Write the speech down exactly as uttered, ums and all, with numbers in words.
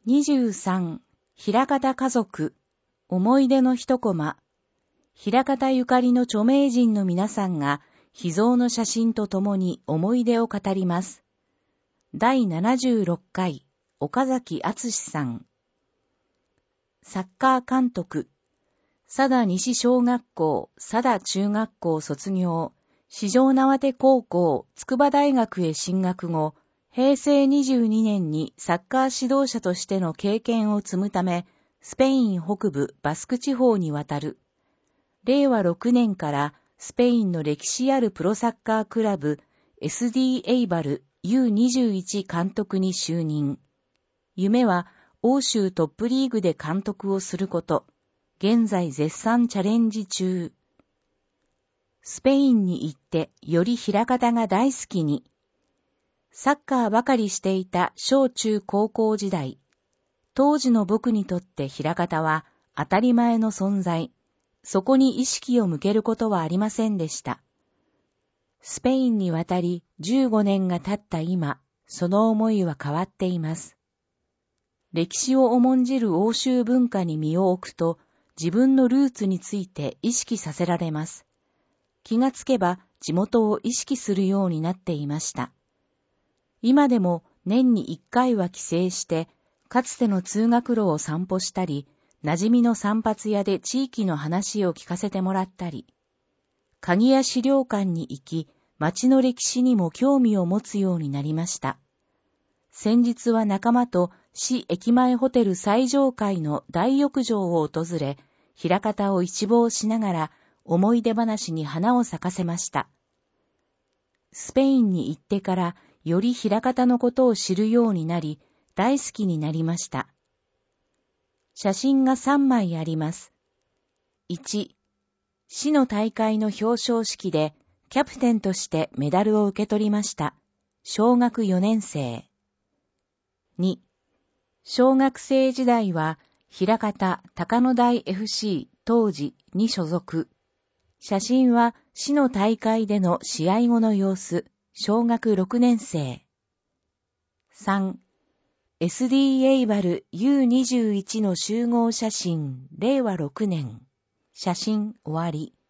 にじゅうさん、枚方家族、思い出の一コマ。枚方ゆかりの著名人の皆さんが秘蔵の写真とともに思い出を語ります。だいななじゅうろっかい、岡崎敦さん。サッカー監督。佐田西小学校、佐田中学校卒業。四条畷高校、筑波大学へ進学後、へいせいにじゅうにねんにサッカー指導者としての経験を積むため、スペイン北部バスク地方に渡る。れいわろくねんからスペインの歴史あるプロサッカークラブ エスディー エイバル ユーにじゅういち 監督に就任。夢は欧州トップリーグで監督をすること。現在絶賛チャレンジ中。スペインに行ってより枚方が大好きに。サッカーばかりしていた小中高校時代。当時の僕にとって枚方は当たり前の存在。そこに意識を向けることはありませんでした。スペインに渡りじゅうごねんが経った今、その思いは変わっています。歴史を重んじる欧州文化に身を置くと、自分のルーツについて意識させられます。気がつけば地元を意識するようになっていました。今でも年に一回は帰省して、かつての通学路を散歩したり、馴染みの散髪屋で地域の話を聞かせてもらったり、鍵屋資料館に行き、町の歴史にも興味を持つようになりました。先日は仲間と市駅前ホテル最上階の大浴場を訪れ、枚方を一望しながら思い出話に花を咲かせました。スペインに行ってからより枚方のことを知るようになり、大好きになりました。写真がさんまいあります。いち、市の大会の表彰式でキャプテンとしてメダルを受け取りました。小学よねんせい。に、小学生時代は枚方高野台 エフシー 当時に所属。写真は市の大会での試合後の様子。小学ろくねんせい。さん、エスディー エイバル ユーにじゅういち の集合写真れいわろくねん。写真終わり。